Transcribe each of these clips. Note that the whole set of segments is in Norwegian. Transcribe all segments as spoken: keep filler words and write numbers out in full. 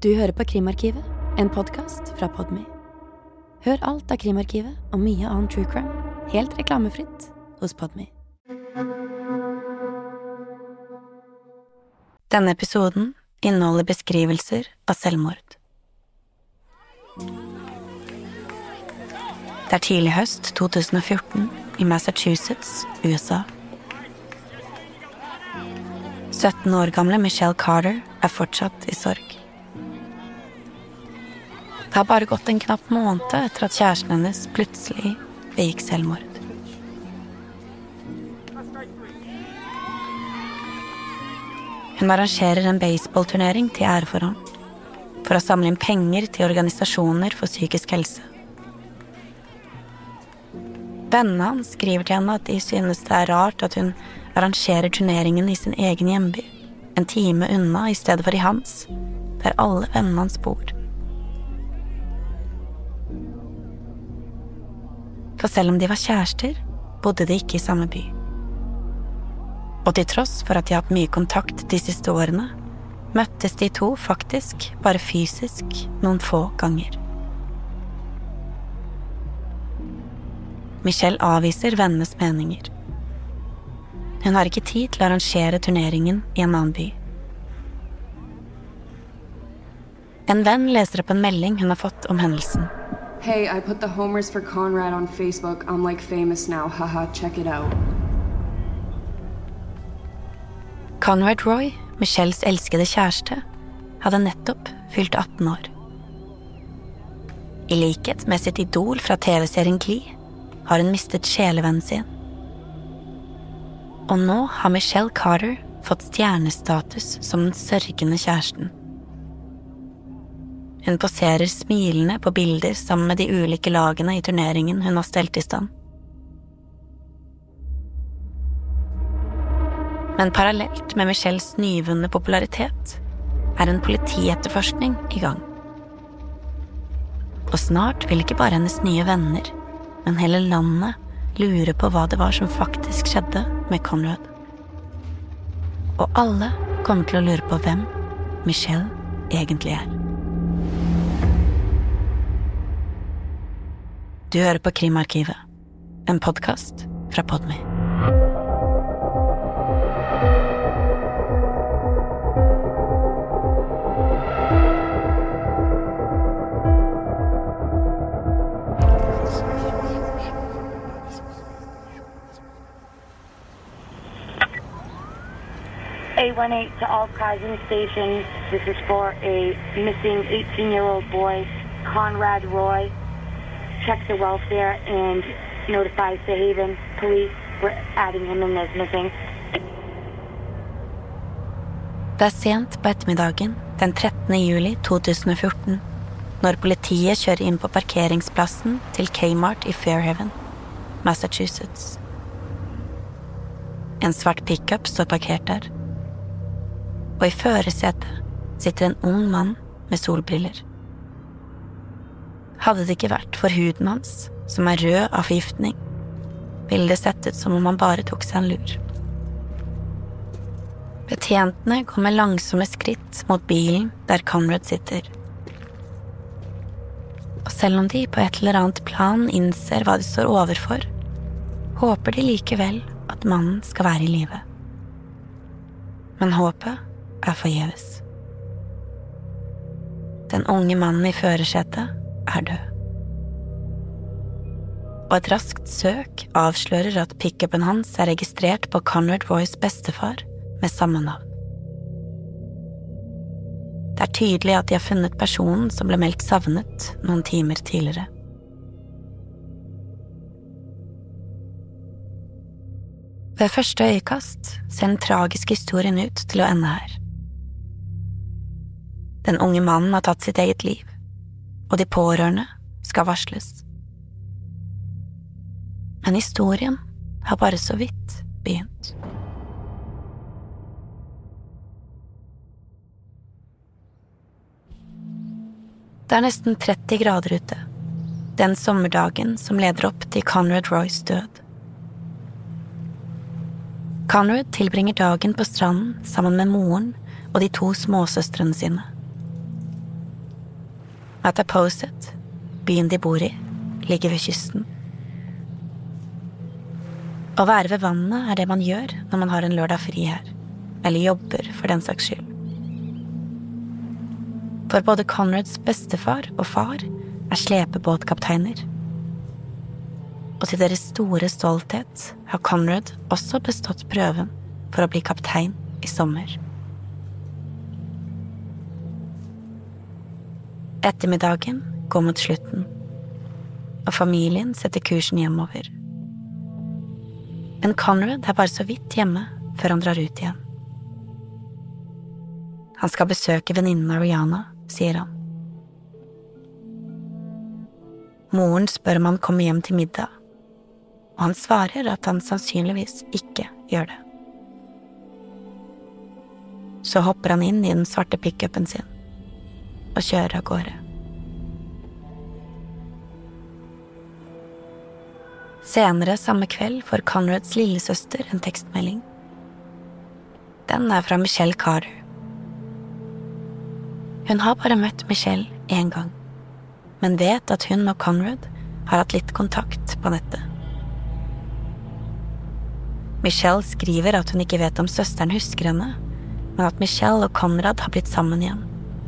Du hører på Krimarkivet, en podcast fra Podme. Hør alt av Krimarkivet og mye annen true crime, helt reklamefritt hos Podme. Denne episoden inneholder beskrivelser av selvmord. Det er tidlig høst to tusen og fjorten i Massachusetts, U S A. sytten år gamle Michelle Carter er fortsatt i sorg. Det har bare gått en knapp måned etter at kjæresten hennes plutselig begikk selvmord. Hun arrangerer en baseballturnering til ære for ham, for å samle inn penger til organisasjoner for psykisk helse. Vennene hans skriver til henne at de synes det er rart at hun arrangerer turneringen i sin egen hjemby, en time unna i stedet for i hans, der alle vennene hans bor. For selv om de var kjærester, bodde de ikke i samme by. Og til tross for at de har hatt mye kontakt de siste årene, møttes de to faktisk bare fysisk noen få ganger. Michelle avviser vennenes meninger. Hun har ikke tid til å arrangere turneringen i en annen by. En venn leser opp en melding hun har fått om hendelsen. Hey, I put the homers for Conrad on Facebook. I'm like famous now. Haha, check it out. Conrad Roy, Michelles elskede kjæreste, hadde nettopp fylt atten år. I likhet med sitt idol fra T V-serien Glee har hun mistet sjelevennen sin. Og nå har Michelle Carter fått stjernestatus som den sørgende kjæresten. Hun poserer smilende på bilder sammen med de ulike lagene i turneringen hun har stelt i stand. Men parallelt med Michelles nyvunne popularitet er en politietterforskning i gang. Og snart vil ikke bare hennes nye venner, men hele landet lure på hva det var som faktisk skjedde med Conrad. Og alle kommer til å lure på hvem Michelle egentlig er. Du hører på Krimarkivet, en podcast fra Podme. eight one eight to all Kaizen stations. This is for a missing eighteen-year-old boy, Conrad Roy. Check the welfare and notify Fairhaven police. We're adding him in as missing. Det er sent på ettermiddagen den trettende juli to tusen og fjorten, når politiet kjører inn på parkeringsplassen til Kmart i Fairhaven, Massachusetts. En svart pickup står parkert der, og i førersetet sitter en ung mann med solbriller. Hadde det ikke vært for huden hans, som er rød av forgiftning, ville det sett ut som om han bare tok seg en lur. Betjentene går med langsomme skritt mot bilen der Conrad sitter. Og selv om de på et eller annet plan innser hva de står overfor, håper de likevel at mannen skal være i live. Men håpet er forgjeves. Den unge mannen i førersetet er død. Og et raskt søk avslører at pickupen hans er registrert på Conrad Roys bestefar med samme navn. Det er tydelig at de har funnet personen som ble meldt savnet noen timer tidligere. Ved første øyekast ser den tragiske historien ut til å ende her. Den unge mannen har tatt sitt eget liv, og de pårørende skal varsles. Men historien har bare så vidt begynt. Det er nesten tretti grader ute, den sommerdagen som leder opp til Conrad Roys død. Conrad tilbringer dagen på stranden sammen med moren og de to småsøstrene sine. Mattapoisett, byen de bor i, ligger ved kysten. Å være ved vannet er det man gjør når man har en lørdag fri her, eller jobber for den saks skyld. For både Conrads bestefar og far er slepebåtkapteiner. Og til deres store stolthet har Conrad også bestått prøven for å bli kaptein i sommer. Ettermiddagen går mot slutten, og familien setter kursen hjemover. Men Conrad er bare så vidt hjemme før han drar ut igjen. Han skal besøke venninnen Ariana, sier han. Moren spør om han kommer hjem til middag, og han svarer at han sannsynligvis ikke gjør det. Så hopper han inn i den svarte pickupen sin og kjører av gårde. Senere samme kveld får Conrads lillesøster en tekstmelding. Den er fra Michelle Carter. Hun har bare møtt Michelle en gang, men vet at hun og Conrad har hatt litt kontakt på nettet. Michelle skriver at hun ikke vet om søsteren husker henne, men at Michelle og Conrad har blitt sammen igjen.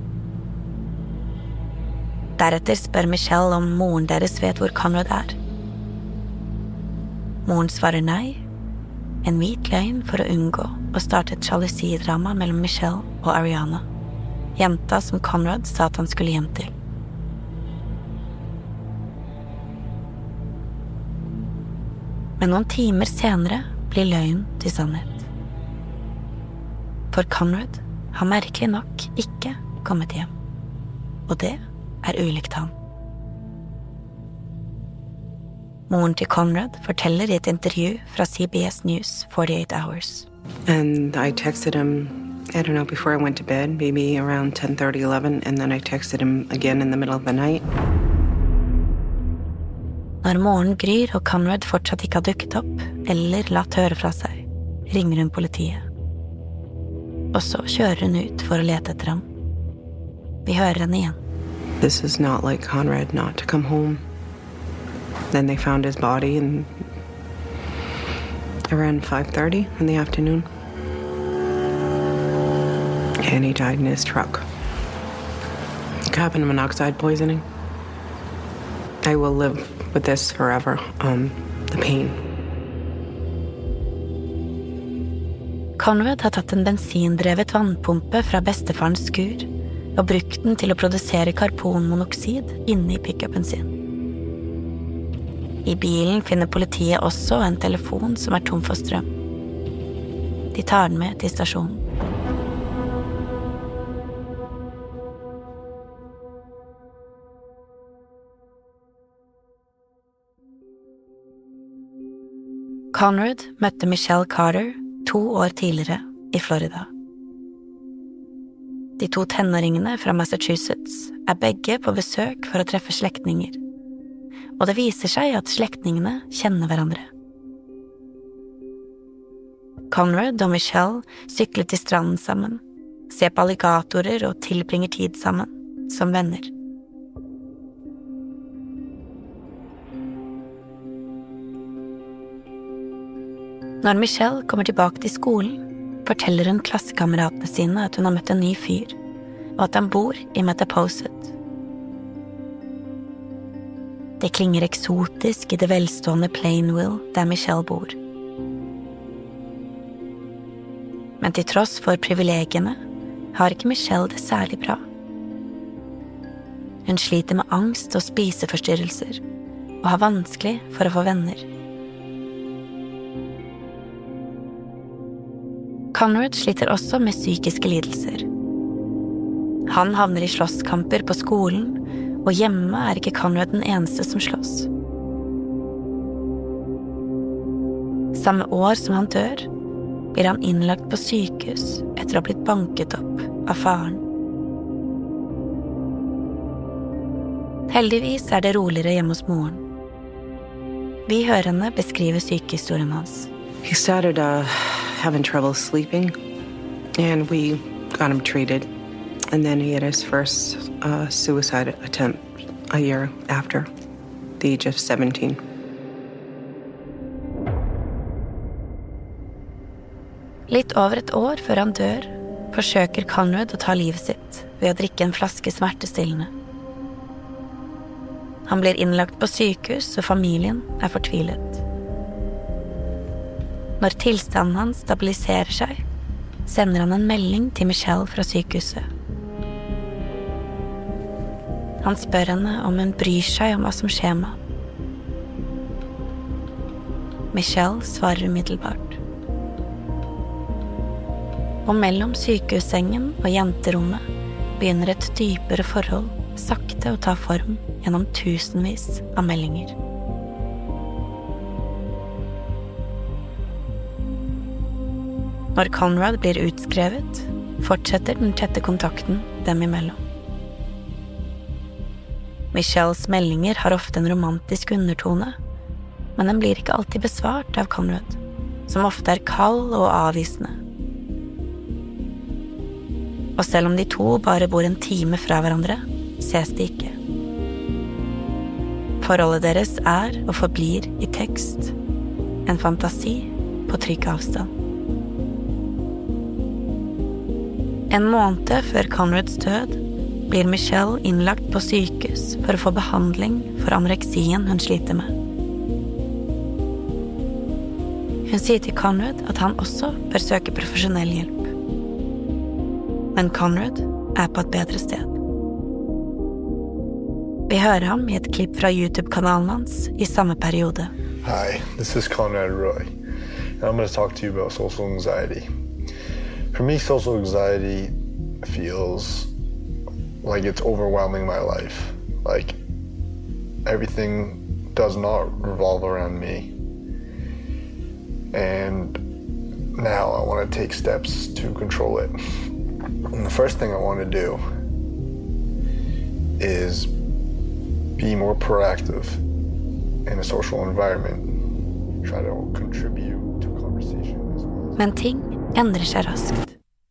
Deretter spør Michelle om moren deres vet hvor Conrad er. Moren svarer nei, en hvit løgn for å unngå å starte et sjalusidrama mellom Michelle og Ariana, jenta som Conrad sa at han skulle hjem til. Men noen timer senere blir løgnen til sannhet. For Conrad har merkelig nok ikke kommet hjem, og det er ulikt han. Moren til Conrad forteller i et intervju fra C B S News forty-eight hours. And I texted him, I don't know, before I went to bed, maybe around ten thirty, eleven, and then I texted him again in the middle of the night. Når morgenen gryr og Conrad fortsatt ikke har dukket opp, eller latt høre fra seg, ringer hun politiet. Og så kjører hun ut for å lete etter ham. Vi hører henne igjen. This is not like Conrad not to come home. Then they found his body in around five thirty in the afternoon. And he died in his truck. Carbon monoxide poisoning. I will live with this forever, um, the pain. Conrad har tatt en bensindrevet vannpumpe fra bestefarens skur og brukt den til å produsere karbonmonoksid inne i pickupen sin. I bilen finner politiet også en telefon som er tom for strøm. De tar den med til stasjonen. Conrad møtte Michelle Carter to år tidligere i Florida. De to tenåringene fra Massachusetts er begge på besøk for å treffe slektninger, og det viser seg at slektningene kjenner hverandre. Conrad og Michelle sykler til stranden sammen, ser på alligatorer og tilbringer tid sammen, som venner. Når Michelle kommer tilbake til skolen, forteller hun klassekameratene sine at hun har møtt en ny fyr, og at han bor i Mattapoisett. Det klinger eksotisk i det velstående Plainville der Michelle bor. Men til tross for privilegiene har ikke Michelle det særlig bra. Hun sliter med angst og spiseforstyrrelser, og har vanskelig for å få venner. Conrad sliter også med psykiske lidelser. Han havner i slåsskamper på skolen, og hjemme er ikke Conrad den eneste som slåss. Samme år som han dør, blir han innlagt på sykehus etter å ha blitt banket opp av faren. Heldigvis er det roligere hjemme hos moren. Vi hører henne beskrive sykehistorien hans. He started uh, having trouble sleeping, and we got him treated. And then he had his first uh, suicide attempt a year after, the age of seventeen. Litt over et år før han dør, forsøker Conrad å ta livet sitt ved å drikke en flaske smertestillende. Han blir innlagt på sykehus, og familien er fortvilet. Når tilstanden hans stabiliserer seg, sender han en melding til Michelle fra sykehuset. Han spør henne om hun bryr seg om hva som skjer med ham. Michelle svarer umiddelbart. Og mellom sykehussengen og jenterommet begynner et dypere forhold sakte å ta form gjennom tusenvis av meldinger. Når Conrad blir utskrevet, fortsetter den tette kontakten dem imellom. Michelles meldinger har ofte en romantisk undertone, men den blir ikke alltid besvart av Conrad, som ofte er kald og avvisende. Og selv om de to bare bor en time fra hverandre, ses de ikke. Forholdet deres er og forblir i tekst, en fantasi på trygg avstand. En måned før Conrads død blir Michelle innlagt på sykehus for å få behandling for anoreksien hun sliter med. Hun sier til Conrad at han også bør søke profesjonell hjelp. Men Conrad er på et bedre sted. Vi hører ham i et klipp fra YouTube-kanalen hans i samme periode. Hi, this is Conrad Roy, and I'm going to talk to you about social anxiety. For me, social anxiety feels like it's overwhelming my life. Like everything does not revolve around me. And now I want to take steps to control it. And the first thing I want to do is be more proactive in a social environment. Try to contribute to conversation as well. Men ting endrer seg raskt.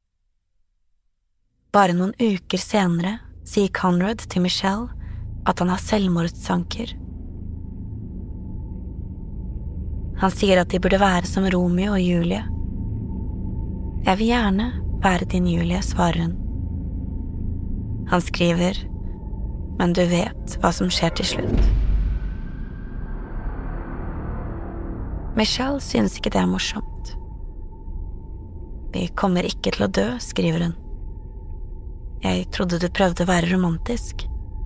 Bare noen uker senere sier Conrad til Michelle at han har selvmordstanker. Han sier at de burde være som Romeo og Julie. Jeg vil gjerne være din Julie, svarer hun. Han skriver, men du vet hva som skjer til slutt. Michelle synes ikke det er morsomt. Vi kommer ikke til å dø, skriver hun. Jeg trodde du prøvde å være romantisk.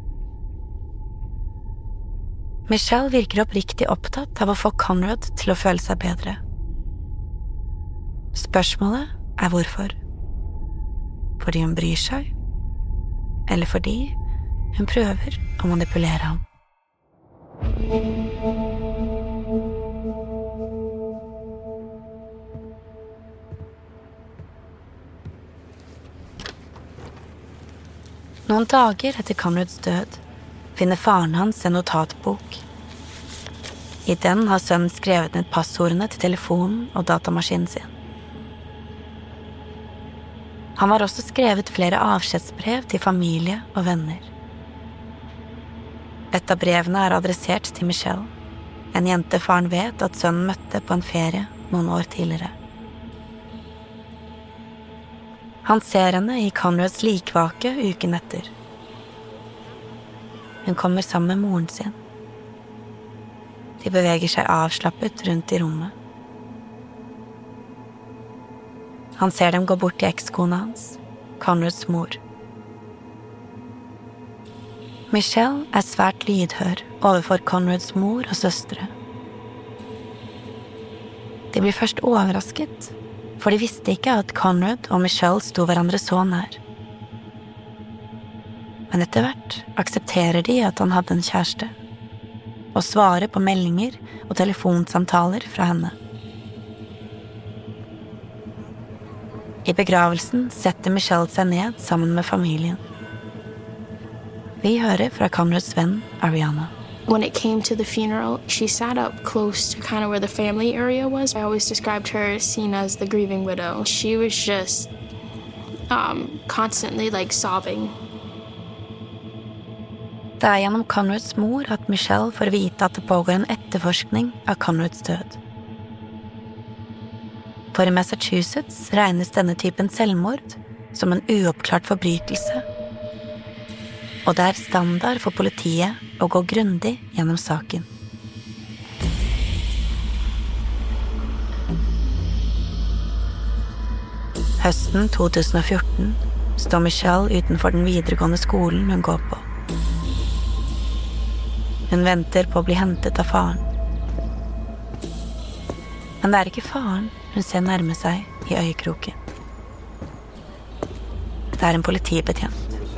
Michelle virker oppriktig opptatt av å få Conrad til å føle seg bedre. Spørsmålet er hvorfor. Fordi hun bryr seg, eller fordi hun prøver å manipulere ham. Noen dager etter Conrads død finner faren hans en notatbok. I den har sønnen skrevet ned passordene til telefonen og datamaskinen sin. Han har også skrevet flere avskjedsbrev til familie og venner. Et av brevene er adressert til Michelle, en jente faren vet at sønnen møtte på en ferie noen år tidligere. Han ser henne i Conrads likvake uken etter. Hun kommer sammen med moren sin. De beveger seg avslappet rundt i rommet. Han ser dem gå bort til ekskona hans, Conrads mor. Michelle er svært lydhør overfor Conrads mor og søstre. De blir først overrasket, for de visste ikke at Conrad og Michelle sto hverandre så nær. Men etter hvert aksepterer de at han hadde en kjæreste, og svarer på meldinger og telefonsamtaler fra henne. I begravelsen setter Michelle seg ned sammen med familien. Vi hører fra Conrads venn Ariana. When it came to the funeral, she sat up close to kind of where the family area was. I always described her as seen as the grieving widow. She was just um, constantly like sobbing. Det er gjennom Conrads mor at Michelle får vite at det pågår en etterforskning av Conrads død. For i Massachusetts regnes denne typen selvmord som en uoppklart forbrytelse, og det er standard for politiet å gå grundig gjennom saken. Høsten to tusen og fjorten står Michelle utenfor den videregående skolen hun går på. Hun venter på å bli hentet av faren. Men det er ikke faren hun ser nærme seg i øyekroken. Det er en politibetjent.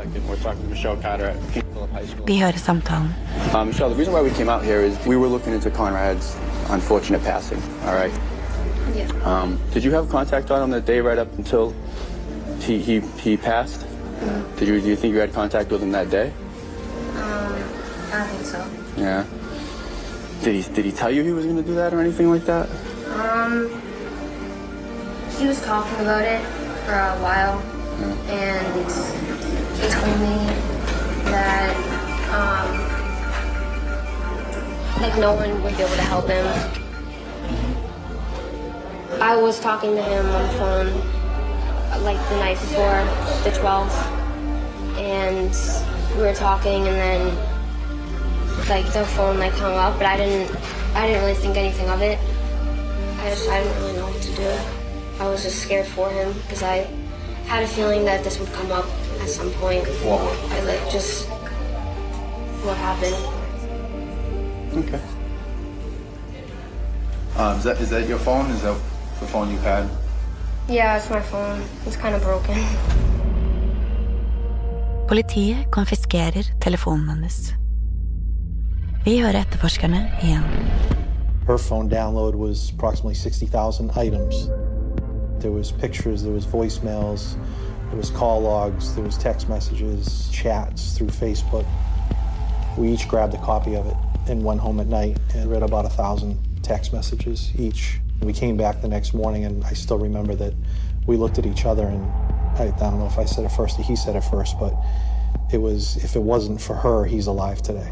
Vi hører samtalen. Um, Michelle, the reason why we came out here is we were looking into Conrad's unfortunate passing, all right? Yeah. Um, did you have contact on him that day right up until he, he, he passed? Mm. Did you, do you think you had contact with him that day? Um, I think so. Yeah. Did he, did he tell you he was going to do that or anything like that? Um, he was talking about it for a while, yeah. And he told me that, um, like no one would be able to help him. I was talking to him on the phone, like the night before, the twelfth, and we were talking, and then, like, the phone, like, hung up, but I didn't, I didn't really think anything of it. I just, I didn't really know what to do. I was just scared for him, because I had a feeling that this would come up at some point. What? I, like, just, what happened. Okay. Um, is that, is that your phone? Is that the phone you had? Yeah, it's my phone. It's kind of broken. Politiet konfiskerer telefonen hennes. Vi hører etterforskerne igjen. Her phone download was approximately sixty thousand items. There was pictures, there was voicemails, there was call logs, there was text messages, chats through Facebook. We each grabbed a copy of it and went home at night and read about a thousand text messages each. We came back the next morning, and I still remember that we looked at each other, and I, I don't know if I said it first or he said it first, but it was, if it wasn't for her, he's alive today.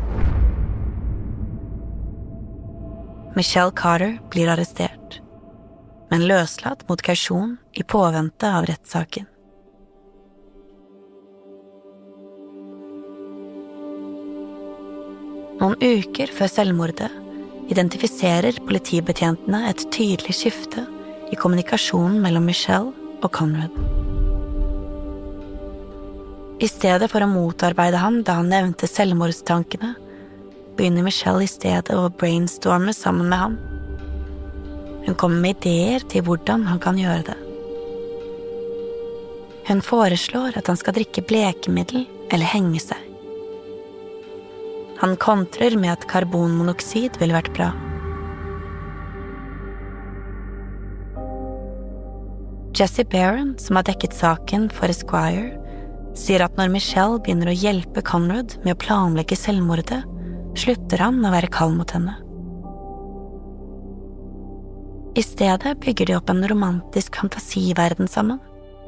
Michelle Carter blir arrestert, men løslatt mot kausjon i påvente av rettssaken. Noen uker før selvmordet identifiserer politibetjentene et tydelig skifte i kommunikasjonen mellom Michelle og Conrad. I stedet for å motarbeide ham da han nevnte selvmordstankene, begynner Michelle i stedet å brainstorme sammen med ham. Hun kommer med ideer til hvordan han kan gjøre det. Hun foreslår at han skal drikke blekemiddel eller henge seg. Han kontrer med at karbonmonoksid ville vært bra. Jesse Barron, som har dekket saken for Esquire, sier at når Michelle begynner å hjelpe Conrad med å planlegge selvmordet, slutter han å være kald mot henne. I stedet bygger de opp en romantisk fantasiverden sammen.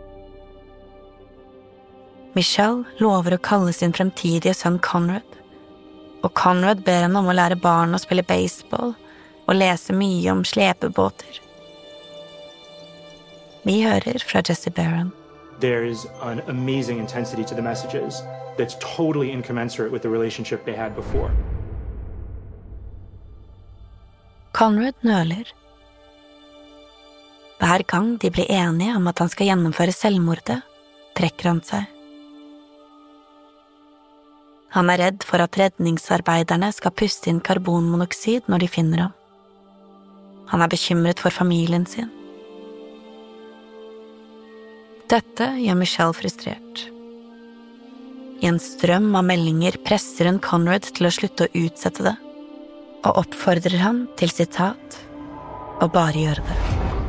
Michelle lover å kalle sin fremtidige sønn Conrad, og Conrad ber henne om å lære barn å spille baseball og lese mye om slepebåter. Vi hører fra Jesse Barron. There is an amazing intensity to the messages that's totally incommensurate with the relationship they had before. Conrad nøler. Hver gang de blir enige om at han skal gjennomføre selvmordet, trekker han seg. Han er redd for at redningsarbeiderne skal puste inn karbonmonoksid når de finner ham. Han er bekymret for familien sin. Dette gjør Michelle frustrert. I en strøm av meldinger presser hun Conrad til å slutte å utsette det, og oppfordrer han til sitat, og bare gjøre det.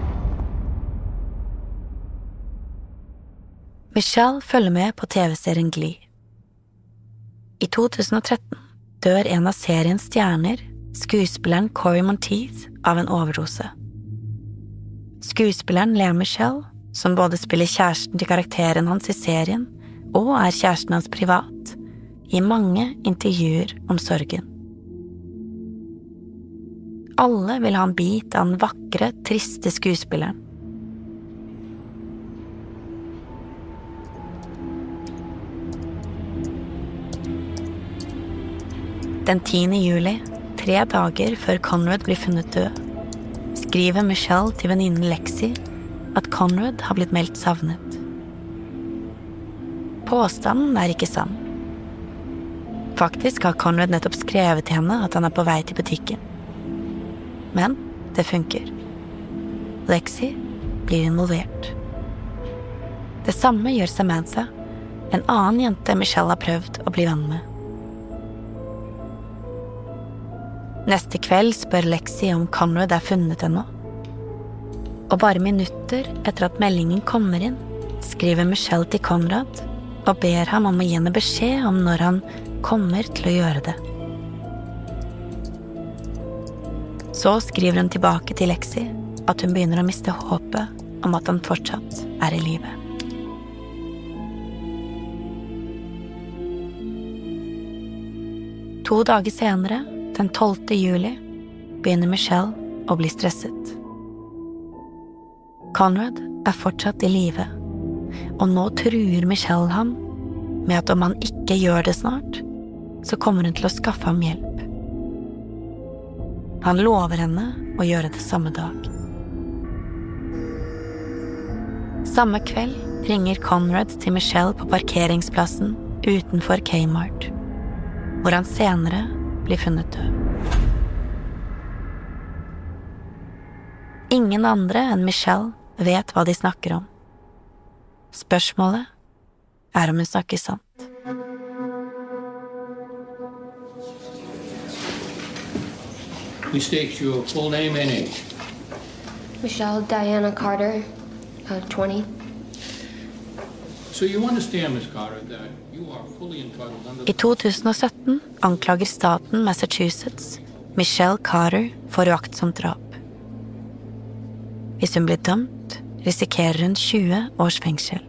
Michelle følger med på T V-serien Glee. I to tusen og tretten dør en av seriens stjerner, skuespilleren Cory Monteith, av en overdose. Skuespilleren Lea Michele som både spiller kjæresten til karakteren hans i serien og er kjæresten hans privat, gir mange intervjuer om sorgen. Alle vil ha en bit av den vakre, triste skuespilleren. Den tiende juli, tre dager før Conrad blir funnet død, skriver Michelle til venninnen Lexi at Conrad har blitt meldt savnet. Påstanden er ikke sann. Faktisk har Conrad nettopp skrevet til henne at han er på vei til butikken. Men det funker. Lexi blir involvert. Det samme gjør Samantha, en annen jente Michelle har prøvd å bli venn med. Neste kveld spør Lexi om Conrad er funnet ennå. Og bare minutter etter at meldingen kommer inn, skriver Michelle til Conrad og ber ham om å gi henne beskjed om når han kommer til å gjøre det. Så skriver hun tilbake til Lexi at hun begynner å miste håpet om at han fortsatt er i live. To dager senere, den tolvte juli, begynner Michelle å bli stresset. Conrad er fortsatt i live, og nå truer Michelle ham med at om han ikke gjør det snart, så kommer hun til å skaffe ham hjelp. Han lover henne å gjøre det samme dag. Samme kveld ringer Conrad til Michelle på parkeringsplassen utenfor Kmart, hvor han senere blir funnet død. Ingen andre enn Michelle vet hva de snakker om. Spørsmålet er om hun snakker sant. We state your full name and age. Michelle Diana Carter, uh, twenty. So you understand, Miss Carter, that you are fully entitled under... I to tusen og sytten anklager staten Massachusetts Michelle Carter for uaktsomt drap. Hvis hun blir dømt, risikerer hun tjue års fengsel.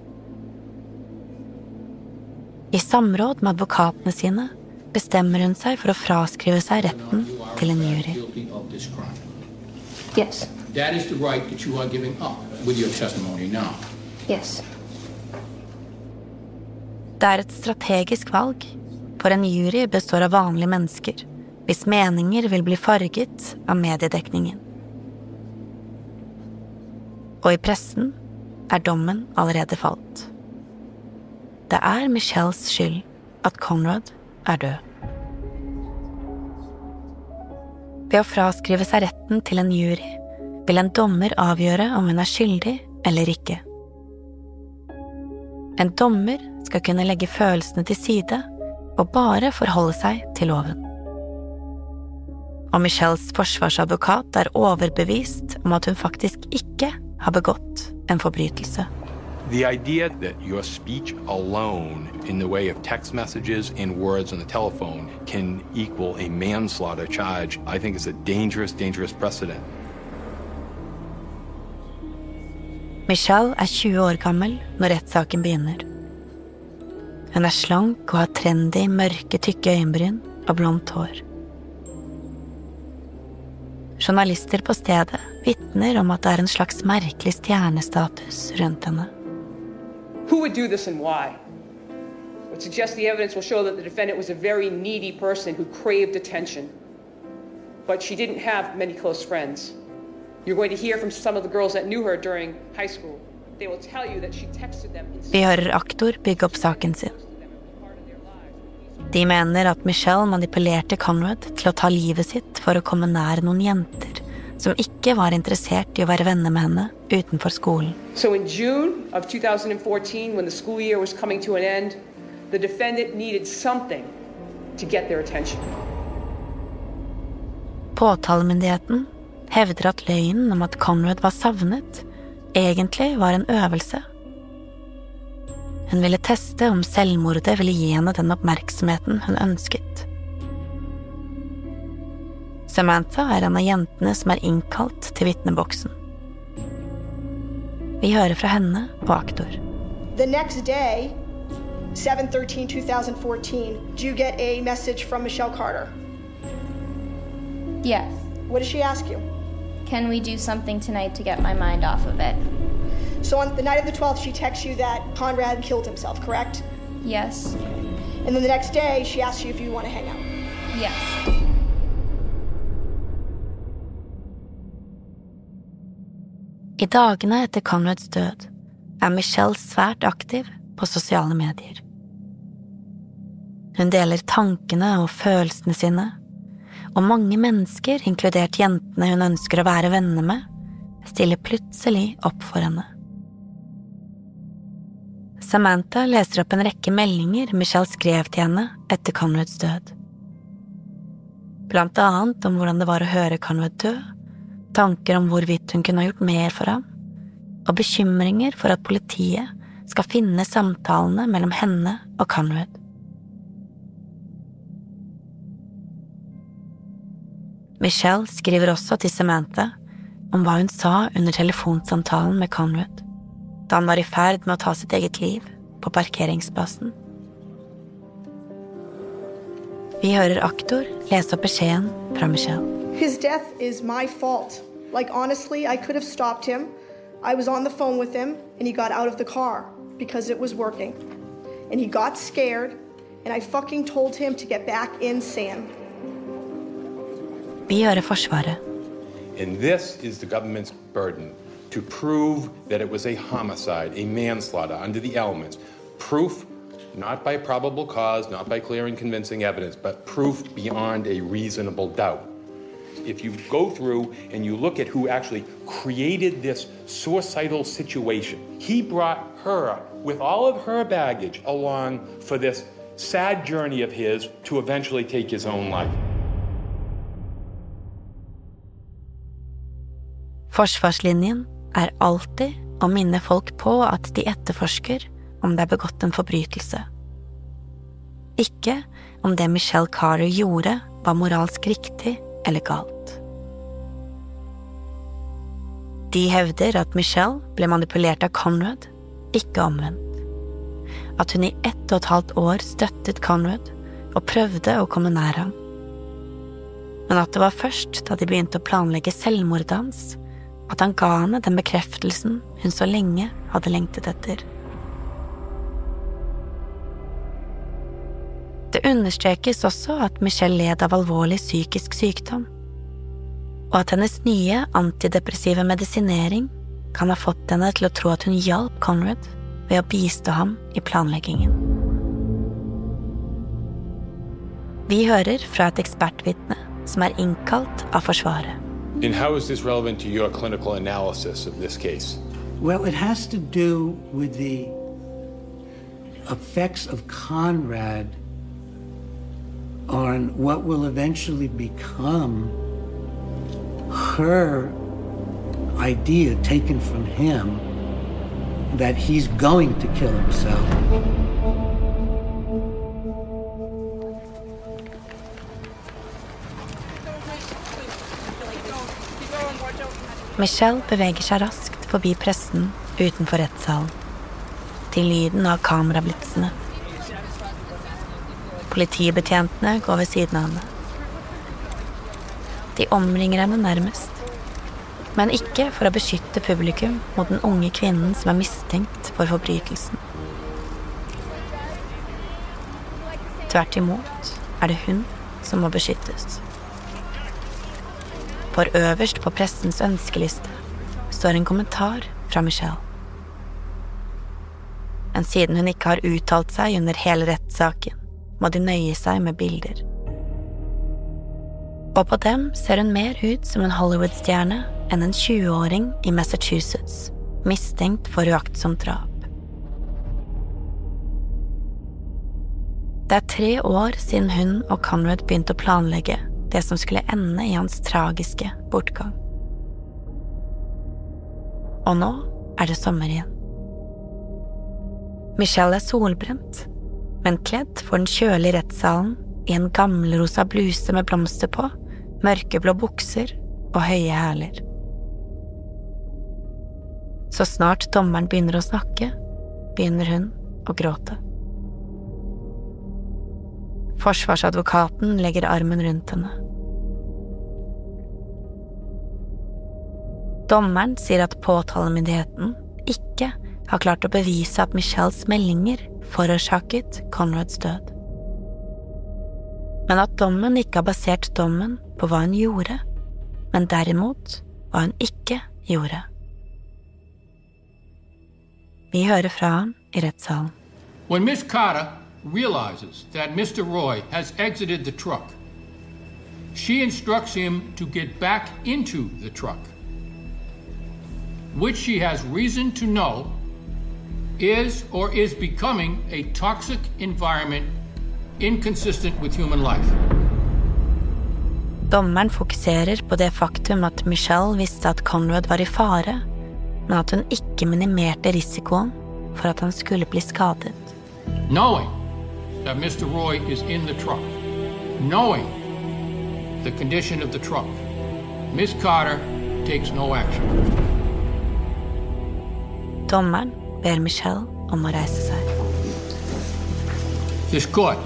I samråd med advokatene sine bestemmer hun seg for å fraskrive seg retten til en jury. Yes. That is the right that you are giving up with your testimony now. Yes. Det er et strategisk valg, for en jury består av vanlige mennesker, hvis meninger vil bli farget av mediedekningen. Og i pressen er dommen allerede falt. Det er Michelles skyld at Conrad er død. Ved å fraskrive seg retten til en jury, vil en dommer avgjøre om hun er skyldig eller ikke. En dommer skal kunne legge følelsene til side og bare forholde seg til loven. Og Michelles forsvarsadvokat er overbevist om at hun faktisk ikke har begått en forbrytelse. The idea that your speech alone in the way of text messages and words on the telephone can equal a manslaughter charge, I think is a dangerous, dangerous precedent. Michelle er tjue år gammel når rettssaken begynner. Hun er slank og har trendy, mørke, tykke øyenbryn og blondt hår. Journalister på stedet vittner om at det er en slags merkelig stjernestatus rundt henne. Who would do this and why? I would suggest the evidence will show that the defendant was a very needy person who craved attention. But she didn't have many close friends. You're going to hear from some of the girls that knew her during high school. They will tell you that she texted them. Vi hører aktor bygge opp saken sin. De mener at Michelle manipulerte Conrad til å ta livet sitt for å komme nær noen jenter som ikke var interessert i å være venner med henne utenfor skolen. So in June of two thousand fourteen, when the school year was coming to an end, the defendant needed something to get their attention. Påtalemyndigheten hevder at løgnen om at Conrad var savnet egentlig var en øvelse. Hun ville teste om selvmordet ville gi henne den oppmerksomheten hun ønsket. Samantha er en av jentene som er innkalt til vittneboksen. Vi hører fra henne og aktor. The next day, seven thirteen twenty fourteen, do you get a message from Michelle Carter? Yes. What does she ask you? Can we do something tonight to get my mind off of it? So on the night of the twelfth, she texts you that Conrad killed himself, correct? Yes. And then the next day, she asks you if you want to hang out. Yes. I dagene etter Conrads død er Michelle svært aktiv på sosiale medier. Hun deler tankene og følelsene sine, og mange mennesker, inkludert jentene hun ønsker å være venner med, stiller plutselig opp for henne. Samantha leser opp en rekke meldinger Michelle skrev til henne etter Conrads død. Blant annet om hvordan det var å høre Conrad dø, tanker om hvorvidt hun kunne ha gjort mer for ham, og bekymringer for at politiet skal finne samtalene mellom henne og Conrad. Michelle skriver også til Samantha om hva hun sa under telefonsamtalen med Conrad, da han var i ferd med å ta sitt eget liv på parkeringsplassen. Vi hører aktor lese opp beskjeden fra Michelle. His death is my fault. Like, honestly, I could have stopped him. I was on the phone with him, and he got out of the car because it was working. And he got scared, and I fucking told him to get back in Sam. Vi hører Forsvaret. And this is the government's burden, to prove that it was a homicide, a manslaughter under the elements. Proof, not by probable cause, not by clear and convincing evidence, but proof beyond a reasonable doubt. If you go through and you look at who actually created this suicidal situation, he brought her, with all of her baggage, along for this sad journey of his to eventually take his own life. Forsvarslinjen er alltid å minne folk på at de etterforsker om det er begått en forbrytelse. Ikke om det Michelle Carter gjorde var moralsk riktig eller galt. De hevder at Michelle ble manipulert av Conrad, ikke omvendt. At hun i ett og et halvt år støttet Conrad og prøvde å komme nær ham. Men at det var først da de begynte å planlegge selvmordet hans, at han ga henne den bekreftelsen hun så lenge hadde lengtet etter. Det understrekes også at Michelle led av alvorlig psykisk sykdom, og at hennes nye antidepressive medisinering kan ha fått henne til å tro at hun hjalp Conrad ved å bistå ham i planleggingen. Vi hører fra et ekspertvitne som er innkalt av Forsvaret. And how is this relevant to your clinical analysis of this case? Well, it has to do with the effects of Conrad on what will eventually become her idea taken from him that he's going to kill himself. Michelle beveger seg raskt forbi pressen utenfor rettssalen, til lyden av kamerablitsene. Politibetjentene går ved siden av henne. De omringer henne nærmest, men ikke for å beskytte publikum mot den unge kvinnen som er mistenkt for forbrytelsen. Tvert imot er det hun som må beskyttes. For øverst på pressens ønskeliste står en kommentar fra Michelle. Men siden hun ikke har uttalt seg under hele rettssaken, må de nøye seg med bilder. Og på dem ser hun mer ut som en Hollywood-stjerne enn en tjueåring i Massachusetts, mistenkt for uaktsomt drap. Det er tre år siden hun og Conrad begynte å planlegge det som skulle ende i hans tragiske bortgang. Og nå er det sommer igjen. Michelle er solbrent, men kledd for den kjølige rettssalen i en gammelrosa bluse med blomster på, mørkeblå bukser og høye hæler. Så snart dommeren begynner å snakke, begynner hun å gråte. Forsvarsadvokaten legger armen rundt henne. Dommeren sier at påtalemyndigheten ikke har klart å bevise at Michelles meldinger forårsaket Conrads død. Men at dommen ikke har basert dommen på hva hun gjorde, men derimot hva hun ikke gjorde. Vi hører fra ham i rettssalen. When Miss Carter realizes that Mister Roy has exited the truck, she instructs him to get back into the truck, which she has reason to know is or is becoming a toxic environment inconsistent with human life. Dommeren fokuserer på det faktum at Michelle visste at Conrad var i fare, men at hun ikke minimerte risikoen for at han skulle bli skadet. Knowing that Mister Roy is in the truck, knowing the condition of the truck, Miss Carter takes no action. Dommeren ber Michelle om å reise seg. This court,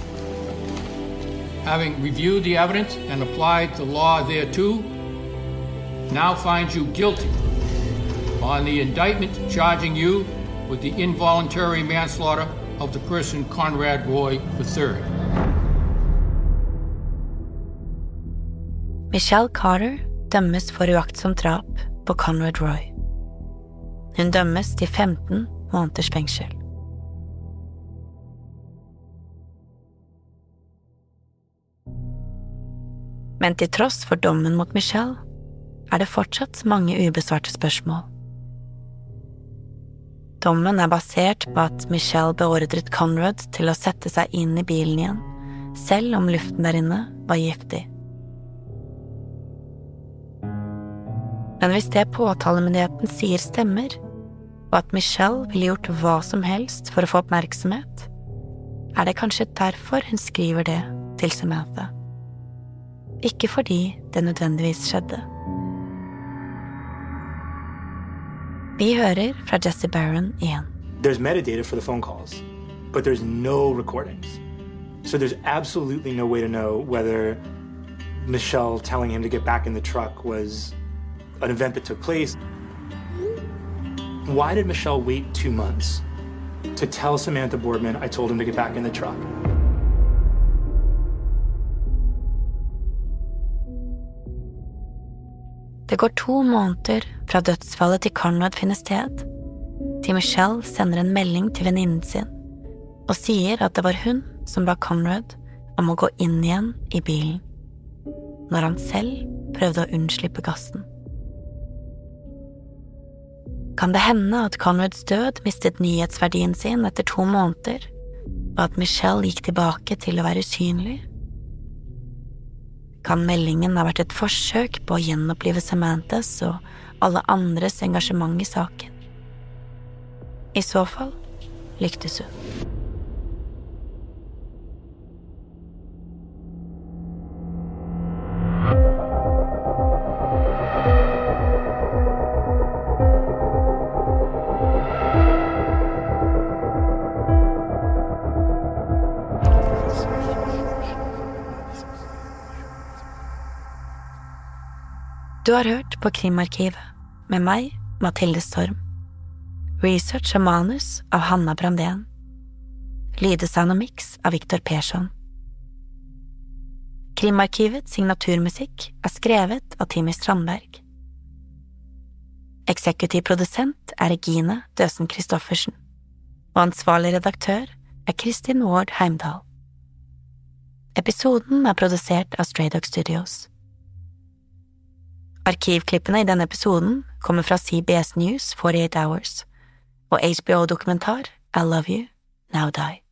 having reviewed the evidence and applied the law thereto, now finds you guilty on the indictment charging you with the involuntary manslaughter of the person Conrad Roy the third. Michelle Carter dømmes for uaktsomt drap på Conrad Roy. Hun dømmes til femten måneders fengsel. Men til tross for dommen mot Michelle, er det fortsatt mange ubesvarte spørsmål. Dommen er basert på at Michelle beordret Conrad til å sette seg inn i bilen igjen, selv om luften der inne var giftig. Men hvis det påtalemyndigheten sier stemmer, og at Michelle ville gjort hva som helst for å få oppmerksomhet, er det kanskje derfor hun skriver det til Samantha. Ikke fordi det nødvendigvis skjedde. Vi hører fra Jesse Barron igjen. There's metadata for the phone calls, but there's no recordings. So there's absolutely no way to know whether Michelle telling him to get back in the truck was an event that took place. Why did Michelle wait two months to tell Samantha Boardman I told him to get back in the truck? Det går to måneder fra dødsfallet til Conrad finner sted, til Michelle sender en melding til venninnen sin og sier at det var hun som ba Conrad om å gå inn igjen i bilen, når han selv prøvde å unnslippe gassen. Kan det hende at Conrads død mistet nyhetsverdien sin etter to måneder, og at Michelle gikk tilbake til å være usynlig? Kan meldingen ha vært et forsøk på å gjenopplive Samanthas og alle andres engasjement i saken? I så fall lyktes hun. Du har hørt på Krimarkivet, med meg, Mathilde Storm. Research og manus av Hanna Brandén. Lydesound og mix av Victor Persson. Krimarkivets signaturmusikk er skrevet av Timmy Strandberg. Eksekutiv produsent er Regine Døsen Kristoffersen, og ansvarlig redaktør er Kristin Ward Heimdal. Episoden er produsert av Stray Dog Studios. Arkivklippene i denne episoden kommer fra C B S News forty-eight hours og H B O-dokumentar I Love You, Now Die.